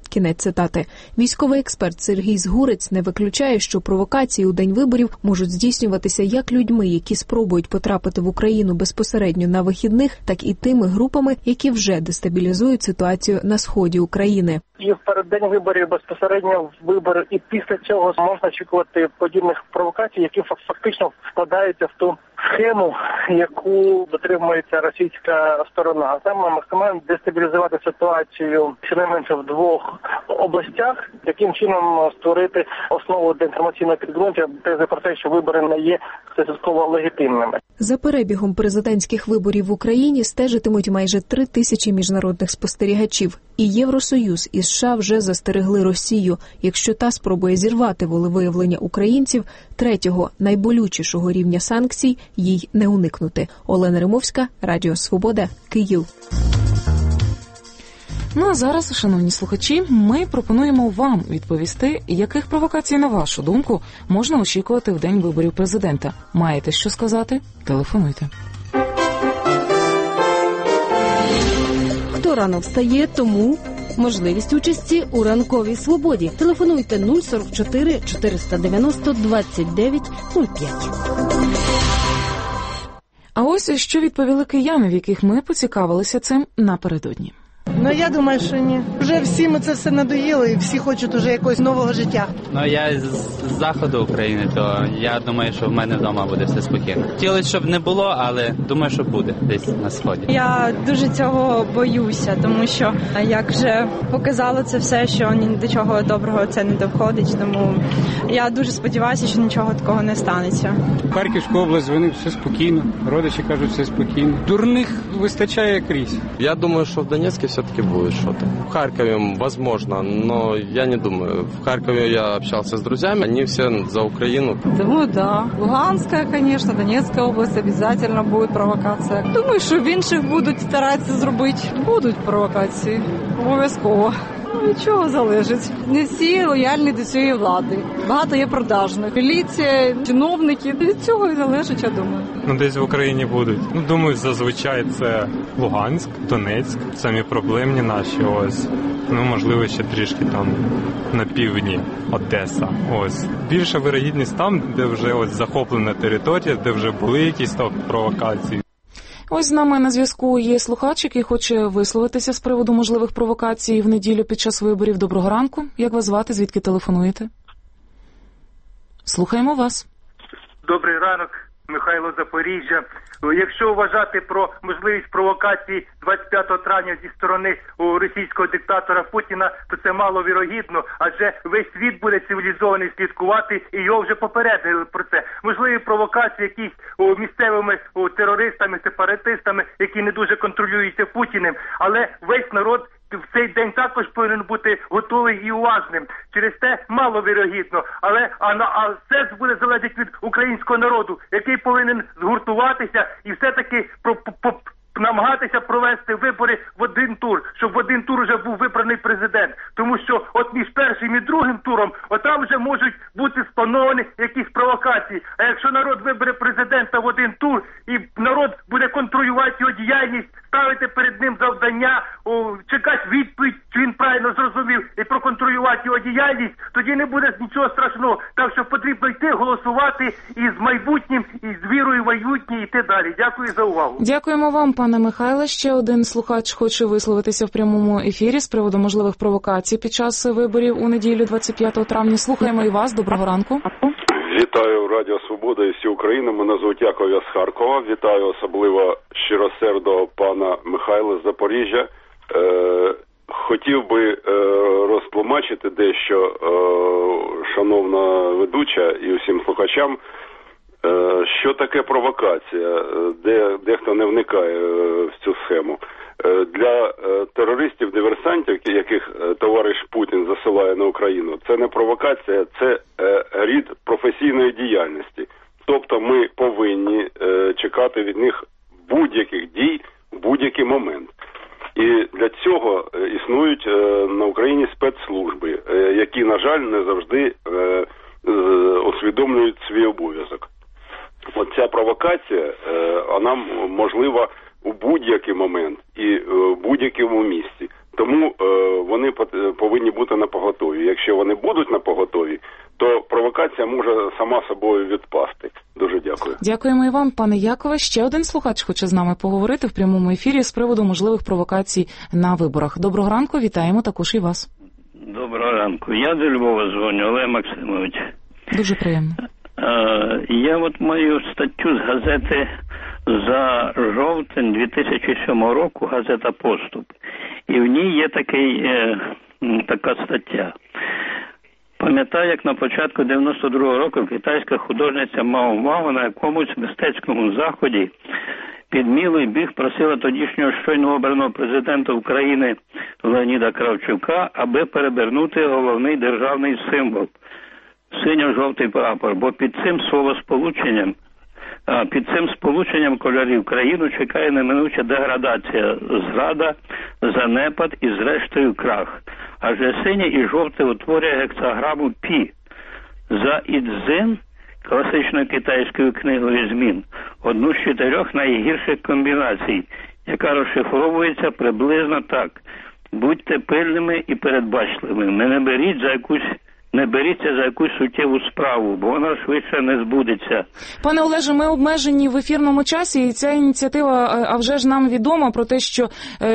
Кінець цитати. Військовий експерт Сергій Згурець не виключає, що провокації у день виборів можуть здійснюватися як людьми, які спробують потрапити в Україну безпосередньо на вихідних, так і тими групами, які вже дестабілізують ситуацію на сході України. І в переддень виборів безпосередньо вибори, і після цього можна очікувати подібних провокацій, які фактично вкладаються в ту схему, яку дотримується російська сторона. А саме максимально дестабілізувати ситуацію щонайменше в двох областях, яким чином створити основу для інформаційного підґрунтя тези про те, що вибори не є стовідсотково легітимними. За перебігом президентських виборів в Україні стежитимуть майже три тисячі міжнародних спостерігачів. І Євросоюз і США вже застерегли Росію, якщо та спробує зірвати волевиявлення українців, третього, найболючішого рівня санкцій їй не уникнути. Олена Римовська, Радіо Свобода, Київ. Ну а зараз, шановні слухачі, ми пропонуємо вам відповісти, яких провокацій, на вашу думку, можна очікувати в день виборів президента. Маєте що сказати? Телефонуйте. Хто рано встає, тому можливість участі у ранковій свободі. Телефонуйте нуль сорок чотири чотириста дев'яносто двадцять дев'ять нуль п'ять. А ось що відповіли кияни, в яких ми поцікавилися цим напередодні. Ну, я думаю, що ні. Вже всі ми це все надоїло і всі хочуть уже якогось нового життя. Ну, я з заходу України, то я думаю, що в мене вдома буде все спокійно. Хотілося, щоб не було, але думаю, що буде десь на сході. Я дуже цього боюся, тому що, як вже показало це все, що ні до чого доброго це не доходить, тому я дуже сподіваюся, що нічого такого не станеться. Харківська область, вони все спокійно, родичі кажуть, все спокійно. Дурних вистачає крізь. Я думаю, що в Донецьке все-таки будет что-то. В Харькове, возможно, но я не думаю. В Харькове я общался с друзьями, они все за Украину. Думаю, да. Луганская, конечно, Донецкая область обязательно будет провокация. Думаю, що в інших будуть старатися зробити. Будуть провокації. Обов'язково. Ну, від чого залежить? Не всі лояльні до цієї влади. Багато є продажних. Міліція, чиновники. Від цього і залежить, я думаю. Ну, десь в Україні будуть. Ну, думаю, зазвичай це Луганськ, Донецьк. Самі проблемні наші, ось. Ну, можливо, ще трішки там на півдні, Одеса, ось. Більша вирогідність там, де вже ось захоплена територія, де вже були якісь там провокації. Ось з нами на зв'язку є слухач, який хоче висловитися з приводу можливих провокацій в неділю під час виборів. Доброго ранку. Як вас звати? Звідки телефонуєте? Слухаємо вас. Добрий ранок, Михайло, Запоріжжя. Якщо вважати про можливість провокації двадцять п'ятого травня зі сторони російського диктатора Путіна, то це маловірогідно, адже весь світ буде цивілізований слідкувати, і його вже попередили про це. Можливі провокації якісь місцевими терористами, сепаратистами, які не дуже контролюються Путіним, але весь народ в цей день також повинен бути готовий і уважним. Через те маловірогідно, але а, а все буде залежить від українського народу, який повинен згуртуватися і все-таки про, по, намагатися провести вибори в один тур, щоб в один тур вже був вибраний президент. Тому що от між першим і другим туром, от там вже можуть бути сплановані якісь провокації. А якщо народ вибере президента в один тур, і народ буде контролювати його діяльність, ставити перед ним завдання, о, чекати відповідь, чи він правильно зрозумів, і проконтролювати його діяльність, тоді не буде нічого страшного. Так що потрібно йти голосувати і з майбутнім, і з вірою в майбутнє йти далі. Дякую за увагу. Дякуємо вам, пане Михайле. Ще один слухач хоче висловитися в прямому ефірі з приводу можливих провокацій під час виборів у неділю двадцять п'ятого травня. Слухаємо і вас. Доброго ранку. Вітаю Радіо Свобода і всю Україну. Мене звуть Яков, я з Харкова. Вітаю особливо щиросердого пана Михайла з Запоріжжя. Е, хотів би е, розтлумачити дещо, е, шановна ведуча і усім слухачам, е, що таке провокація, де дехто не вникає в цю схему. Е, для е, терористів-диверсантів, яких е, товариш Путін засилає на Україну, це не провокація, це е, рід професійної діяльності. Тобто ми повинні е, чекати від них будь-яких дій в будь-який момент. І для цього існують е, на Україні спецслужби, е, які, на жаль, не завжди е, е, усвідомлюють свій обов'язок. От ця провокація, е, вона можлива у будь-який момент і в будь-якому місці. Тому е, вони повинні бути на поготові. Якщо вони будуть на поготові, то провокація може сама собою відпасти. Дуже дякую. Дякуємо і вам, пане Якове. Ще один слухач хоче з нами поговорити в прямому ефірі з приводу можливих провокацій на виборах. Доброго ранку, вітаємо також і вас. Доброго ранку. Я до Львова дзвоню, Олег Максимович. Дуже приємно. Я от маю статтю з газети за жовтень дві тисячі сьомого року, газета «Поступ». І в ній є такий, е, така стаття. Пам'ятаю, як на початку дев'яносто другого року китайська художниця Мао Мао на якомусь мистецькому заході під мілий біг просила тодішнього щойно обраного президента України Леоніда Кравчука, аби перевернути головний державний символ – синьо-жовтий прапор, бо під цим словосполученням А під цим сполученням кольорів країну чекає неминуча деградація, зрада, занепад і зрештою крах. Адже синє і жовте утворює гексаграму Пі. За Ідзин, класичною китайською книгою змін, одну з чотирьох найгірших комбінацій, яка розшифровується приблизно так. Будьте пильними і передбачливими. Не беріть за якусь Не беріться за якусь суттєву справу, бо вона швидше не збудеться. Пане Олеже, ми обмежені в ефірному часі, і ця ініціатива, а вже ж нам відома про те, що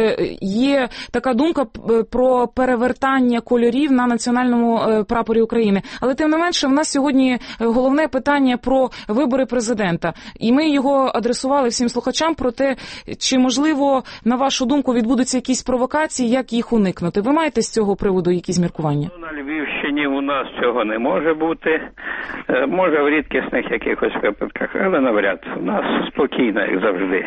є така думка про перевертання кольорів на національному прапорі України. Але тим не менше, в нас сьогодні головне питання про вибори президента. І ми його адресували всім слухачам про те, чи, можливо, на вашу думку, відбудуться якісь провокації, як їх уникнути. Ви маєте з цього приводу якісь міркування? На Львівщині у нас цього не може бути. Може в рідкісних якихось випадках, але навряд. У нас спокійно, як завжди,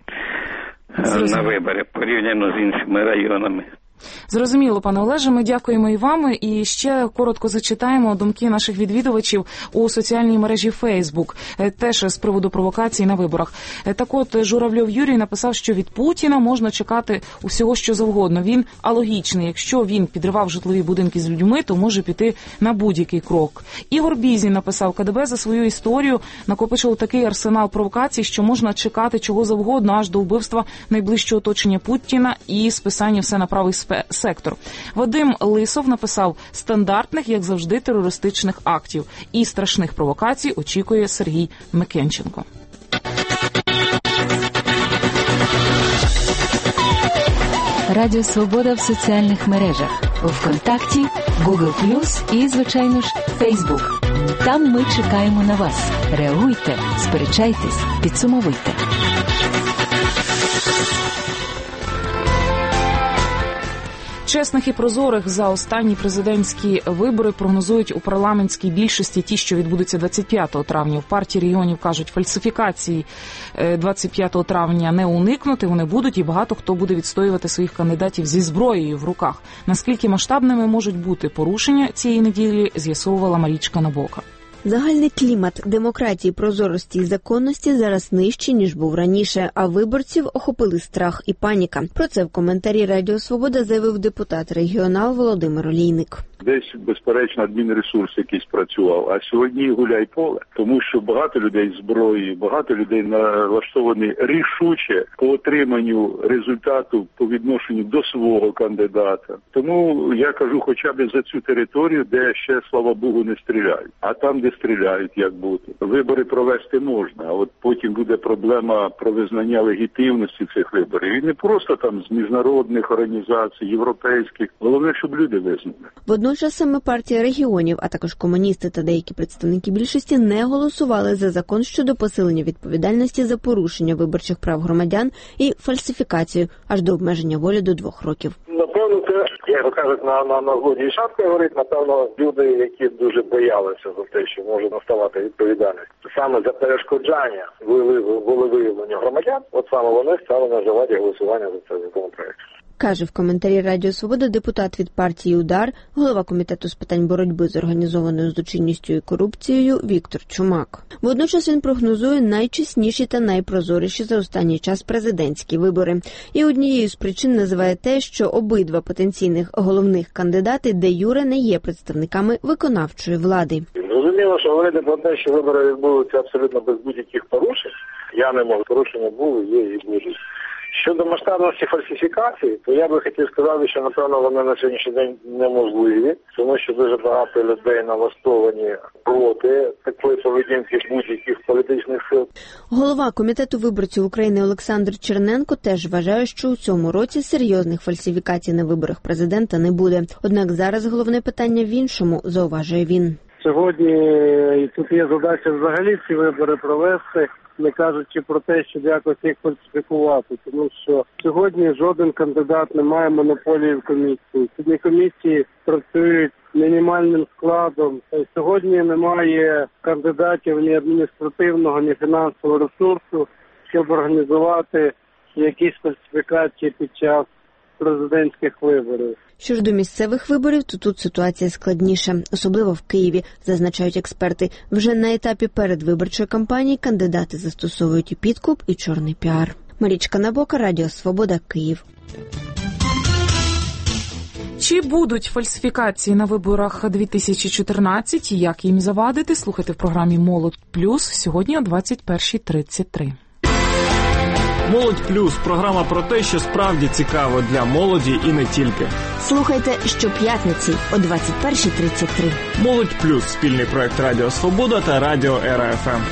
Зрозуміло. На вибори, порівняно з іншими районами. Зрозуміло, пане Олеже, ми дякуємо і вам. І ще коротко зачитаємо думки наших відвідувачів у соціальній мережі Facebook, теж з приводу провокацій на виборах. Так от, Журавльов Юрій написав, що від Путіна можна чекати усього, що завгодно. Він алогічний. Якщо він підривав житлові будинки з людьми, то може піти на будь-який крок. Ігор Бізін написав, КДБ за свою історію накопичило такий арсенал провокацій, що можна чекати чого завгодно, аж до вбивства найближчого оточення Путіна і списання все на правий сектор. Вадим Лисов написав, стандартних, як завжди, терористичних актів і страшних провокацій очікує Сергій Микенченко. Радіо Свобода в соціальних мережах. ВКонтакті, Google плюс і, звичайно ж, Facebook. Там ми чекаємо на вас. Реагуйте, сперечайтесь, підсумовуйте. Чесних і прозорих за останні президентські вибори прогнозують у парламентській більшості ті, що відбудуться двадцять п'ятого травня. В партії регіонів кажуть, фальсифікації двадцять п'ятого травня не уникнути, вони будуть, і багато хто буде відстоювати своїх кандидатів зі зброєю в руках. Наскільки масштабними можуть бути порушення цієї неділі, з'ясовувала Марічка Набока. Загальний клімат демократії, прозорості і законності зараз нижчий, ніж був раніше, а виборців охопили страх і паніка. Про це в коментарі Радіо Свобода заявив депутат-регіонал Володимир Олійник. Десь, безперечно, адмінресурс якийсь працював, а сьогодні гуляй поле. Тому що багато людей з зброєю, багато людей налаштовані рішуче по отриманню результату по відношенню до свого кандидата. Тому я кажу хоча б за цю територію, де ще, слава Богу, не стріляють. А там, де стріляють, як бути. Вибори провести можна, а от потім буде проблема про визнання легітимності цих виборів. І не просто там з міжнародних організацій, європейських. Головне, щоб люди визнали. Водночас саме партія регіонів, а також комуністи та деякі представники більшості не голосували за закон щодо посилення відповідальності за порушення виборчих прав громадян і фальсифікацію аж до обмеження волі до двох років. Напевно, це, як кажуть, на, на, на злоді і шапка говорить, напевно, люди, які дуже боялися за те, що може наставати відповідальність саме за перешкоджання волевиявлення громадян, от саме вони стали наживати голосування за цей законопроект. Каже в коментарі Радіо Свобода депутат від партії «Удар», голова комітету з питань боротьби з організованою злочинністю і корупцією Віктор Чумак. Водночас він прогнозує найчесніші та найпрозоріші за останній час президентські вибори. І однією з причин називає те, що обидва потенційних головних кандидати де-юре не є представниками виконавчої влади. Зрозуміло, що говорити про те, що вибори відбудуться абсолютно без будь-яких порушень. Я не можу. Порушення були, є і будуть. Щодо масштабності фальсифікацій, то я би хотів сказати, що, напевно, вони на сьогоднішній день неможливі, тому що дуже багато людей налаштовані проти такої поведінки будь-яких політичних сил. Голова Комітету виборців України Олександр Черненко теж вважає, що у цьому році серйозних фальсифікацій на виборах президента не буде. Однак зараз головне питання в іншому, зауважує він. Сьогодні тут є задача взагалі ці вибори провести, не кажучи про те, щоб якось їх фальсифікувати, тому що сьогодні жоден кандидат не має монополії в комісії. Сьогодні комісії працюють мінімальним складом. Сьогодні немає кандидатів ні адміністративного, ні фінансового ресурсу, щоб організувати якісь фальсифікації під час президентських виборів. Що ж до місцевих виборів, то тут ситуація складніша, особливо в Києві, зазначають експерти. Вже на етапі передвиборчої кампанії кандидати застосовують і підкуп, і чорний піар. Марічка Набока, Радіо Свобода, Київ. Чи будуть фальсифікації на виборах дві тисячі чотирнадцять і як їм завадити? Слухайте в програмі «Молодь плюс» сьогодні о двадцять перша тридцять три. «Молодь плюс» – програма про те, що справді цікаво для молоді і не тільки. Слухайте щоп'ятниці о двадцять перша тридцять три. «Молодь плюс» – спільний проект Радіо Свобода та Радіо Ера еф ем.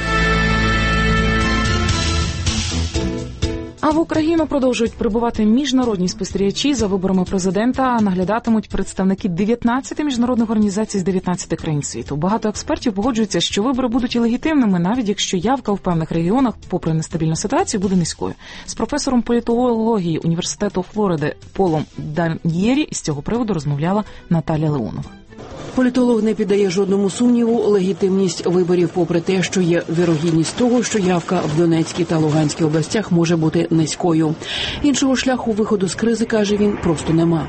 А в Україну продовжують прибувати міжнародні спостерігачі за виборами президента. Наглядатимуть представники дев'ятнадцяти міжнародних організацій з дев'ятнадцяти країн світу. Багато експертів погоджуються, що вибори будуть і легітимними, навіть якщо явка в певних регіонах, попри нестабільну ситуацію, буде низькою. З професором політології Університету Флориди Полом Дан'єрі з цього приводу розмовляла Наталя Леонова. Політолог не піддає жодному сумніву легітимність виборів, попри те, що є вірогідність того, що явка в Донецькій та Луганській областях може бути низькою. Іншого шляху виходу з кризи, каже він, просто нема.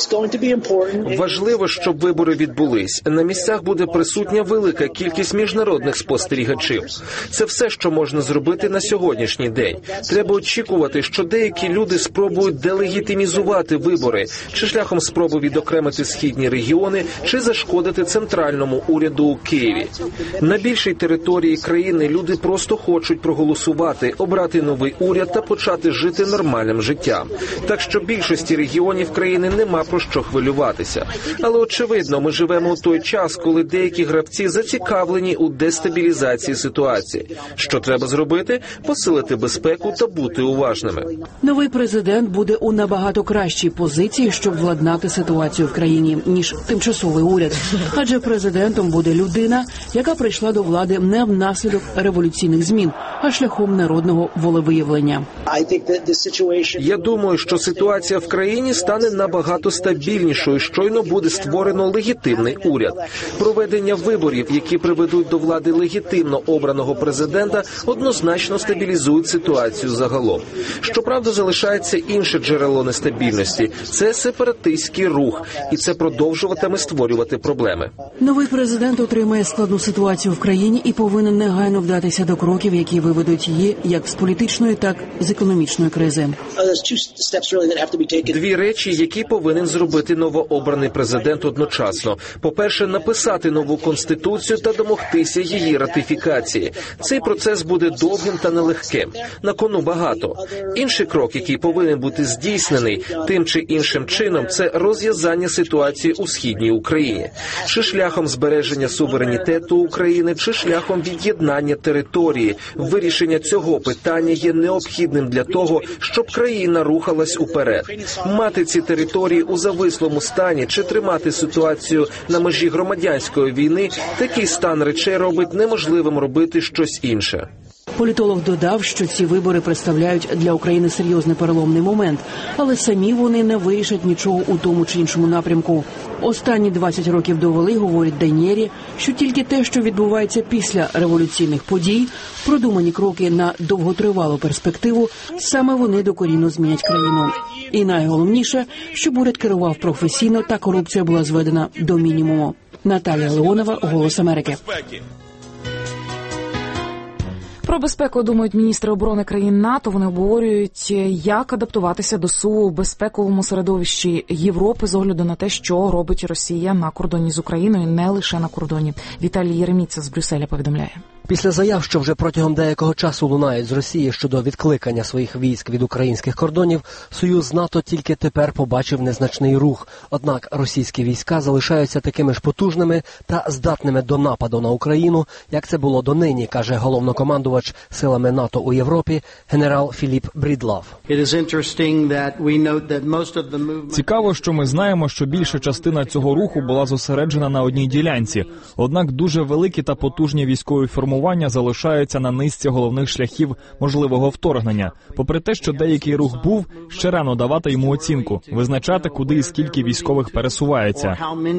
Важливо, щоб вибори відбулись. На місцях буде присутня велика кількість міжнародних спостерігачів. Це все, що можна зробити на сьогоднішній день. Треба очікувати, що деякі люди спробують делегітимізувати вибори, чи шляхом спроби відокремити східні регіони, чи зашкодити центральному уряду у Києві. На більшій території країни люди просто хочуть проголосувати, обрати новий уряд та почати жити нормальним життям. Так що більшості регіонів країни нема про що хвилюватися. Але, очевидно, ми живемо у той час, коли деякі гравці зацікавлені у дестабілізації ситуації. Що треба зробити? Посилити безпеку та бути уважними. Новий президент буде у набагато кращій позиції, щоб владнати ситуацію в країні, ніж тимчасовий уряд. Адже президентом буде людина, яка прийшла до влади не внаслідок революційних змін, а шляхом народного волевиявлення. Я думаю, що ситуація в країні стане набагато стабільнішою, щойно буде створено легітимний уряд. Проведення виборів, які приведуть до влади легітимно обраного президента, однозначно стабілізують ситуацію загалом. Щоправда, залишається інше джерело нестабільності – це сепаратистський рух, і це продовжуватиме створювати проблеми. Новий президент отримає складну ситуацію в країні і повинен негайно вдатися до кроків, які виведуть її як з політичної, так і з економічної кризи. Дві речі, які повинен зробити новообраний президент одночасно. По-перше, написати нову конституцію та домогтися її ратифікації. Цей процес буде довгим та нелегким. На кону багато. Інший крок, який повинен бути здійснений тим чи іншим чином, це розв'язання ситуації у східній Україні. Чи шляхом збереження суверенітету України, чи шляхом від'єднання території. Вирішення цього питання є необхідним для того, щоб країна рухалась уперед. Мати ці території у завислому стані чи тримати ситуацію на межі громадянської війни, такий стан речей робить неможливим робити щось інше. Політолог додав, що ці вибори представляють для України серйозний переломний момент, але самі вони не вирішать нічого у тому чи іншому напрямку. Останні двадцять років довели, говорить Дан'єрі, що тільки те, що відбувається після революційних подій, продумані кроки на довготривалу перспективу, саме вони докорінно змінять країну. І найголовніше, щоб уряд керував професійно та корупція була зведена до мінімуму. Наталія Леонова, «Голос Америки». Про безпеку думають міністри оборони країн НАТО. Вони обговорюють, як адаптуватися до СУ в безпековому середовищі Європи з огляду на те, що робить Росія на кордоні з Україною, не лише на кордоні. Віталій Єреміца з Брюсселя повідомляє. Після заяв, що вже протягом деякого часу лунають з Росії щодо відкликання своїх військ від українських кордонів, Союз НАТО тільки тепер побачив незначний рух. Однак російські війська залишаються такими ж потужними та здатними до нападу на Україну, як це було донині, каже головнокомандувач силами НАТО у Європі генерал Філіп Брідлав. Цікаво, що ми знаємо, що більша частина цього руху була зосереджена на одній ділянці. Однак дуже великі та потужні військові формування залишаються на низці головних шляхів можливого вторгнення. Попри те, що деякий рух був, ще рано давати йому оцінку, визначати, куди і скільки військових пересувається.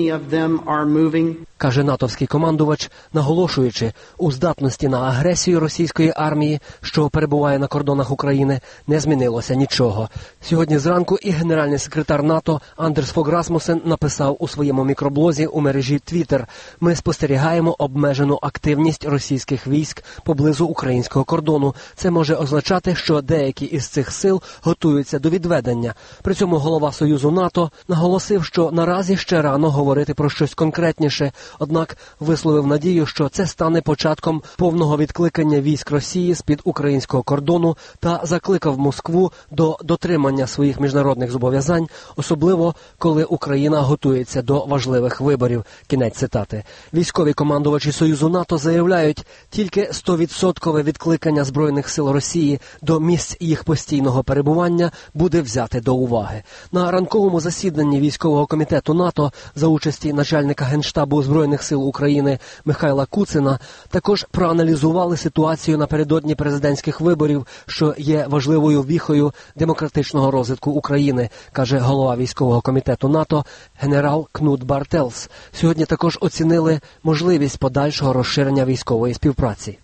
Каже натовський командувач, наголошуючи, у здатності на агресію російської армії, що перебуває на кордонах України, не змінилося нічого. Сьогодні зранку і генеральний секретар НАТО Андерс Фог Расмусен написав у своєму мікроблозі у мережі Twitter: «Ми спостерігаємо обмежену активність російських військ поблизу українського кордону. Це може означати, що деякі із цих сил готуються до відведення». При цьому голова Союзу НАТО наголосив, що наразі ще рано говорити про щось конкретніше, однак висловив надію, що це стане початком повного відкликання військ Росії з-під українського кордону та закликав Москву до дотримання своїх міжнародних зобов'язань, особливо коли Україна готується до важливих виборів. Кінець цитати. Військові командувачі Союзу НАТО заявляють, тільки сто відсотків відкликання Збройних сил Росії до місць їх постійного перебування буде взяти до уваги. На ранковому засіданні військового комітету НАТО за участі начальника Генштабу Збройних сил України Михайла Куцина також проаналізували ситуацію напередодні президентських виборів, що є важливою віхою демократичного розвитку України, каже голова військового комітету НАТО генерал Кнут Бартелс. Сьогодні також оцінили можливість подальшого розширення військової співпраці.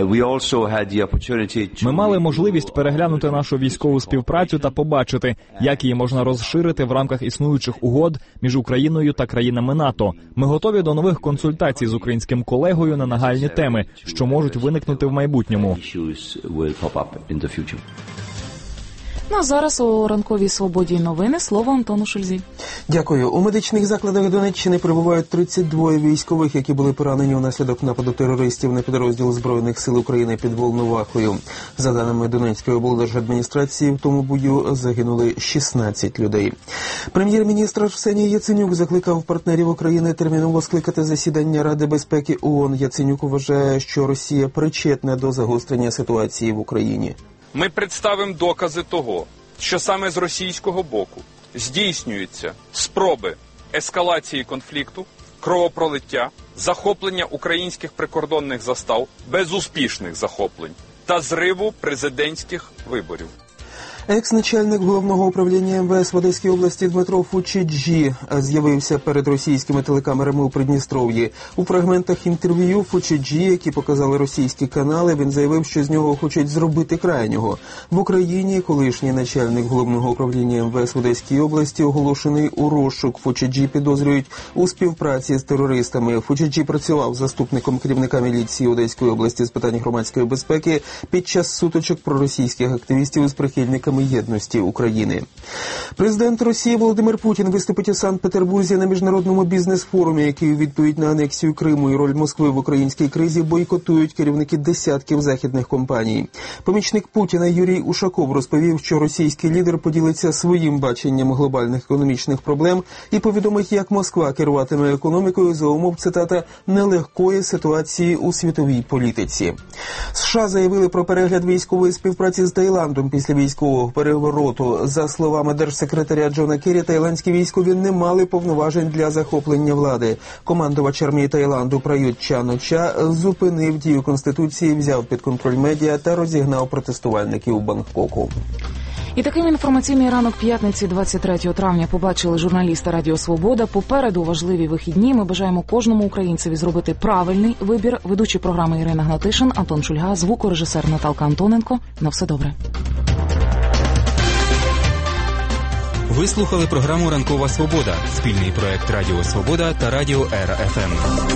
Ми мали можливість переглянути нашу військову співпрацю та побачити, як її можна розширити в рамках існуючих угод між Україною та країнами НАТО. Ми готові до нових консультацій з українським колегою на нагальні теми, що можуть виникнути в майбутньому. Ну а зараз у ранковій свободі новини. Слово Антону Шульзі. Дякую. У медичних закладах Донеччини перебувають тридцять два військових, які були поранені внаслідок нападу терористів на підрозділ Збройних сил України під Волновахою. За даними Донецької облдержадміністрації, в тому бою загинули шістнадцять людей. Прем'єр-міністр Арсеній Яценюк закликав партнерів України терміново скликати засідання Ради безпеки ООН. Яценюк вважає, що Росія причетна до загострення ситуації в Україні. Ми представимо докази того, що саме з російського боку здійснюються спроби ескалації конфлікту, кровопролиття, захоплення українських прикордонних застав, безуспішних захоплень та зриву президентських виборів. Екс-начальник головного управління ем ве ес в Одеській області Дмитро Фучіджі з'явився перед російськими телекамерами у Придністров'ї. У фрагментах інтерв'ю Фучіджі, які показали російські канали, він заявив, що з нього хочуть зробити крайнього. В Україні колишній начальник головного управління ем ве ес в Одеській області оголошений у розшук. Фучіджі підозрюють у співпраці з терористами. Фучіджі працював заступником керівника міліції Одеської області з питань громадської безпеки під час сутичок проросійських активістів з прихильниками єдності України. Президент Росії Володимир Путін виступить у Санкт-Петербурзі на міжнародному бізнес-форумі, який у відповідь на анексію Криму і роль Москви в українській кризі бойкотують керівники десятків західних компаній. Помічник Путіна Юрій Ушаков розповів, що російський лідер поділиться своїм баченням глобальних економічних проблем і повідомить, як Москва керуватиме економікою за умов, цитата, «нелегкої ситуації у світовій політиці». США заявили про перегляд військової співпраці з Таїландом після військового перевороту. За словами держсекретаря Джона Керрі, таїландські військові не мали повноважень для захоплення влади. Командувач армії Таїланду Прают Чан-О-Ча зупинив дію Конституції, взяв під контроль медіа та розігнав протестувальників у Бангкоку. І таким інформаційний ранок п'ятниці двадцять третього травня побачили журналісти Радіо Свобода. Попереду важливі вихідні. Ми бажаємо кожному українцеві зробити правильний вибір. Ведучі програми Ірина Гнатишин, Антон Шульга, звукорежисер Наталка Антоненко. На все добре. Ви слухали програму «Ранкова Свобода» – спільний проект Радіо Свобода та Радіо Ера еф ем.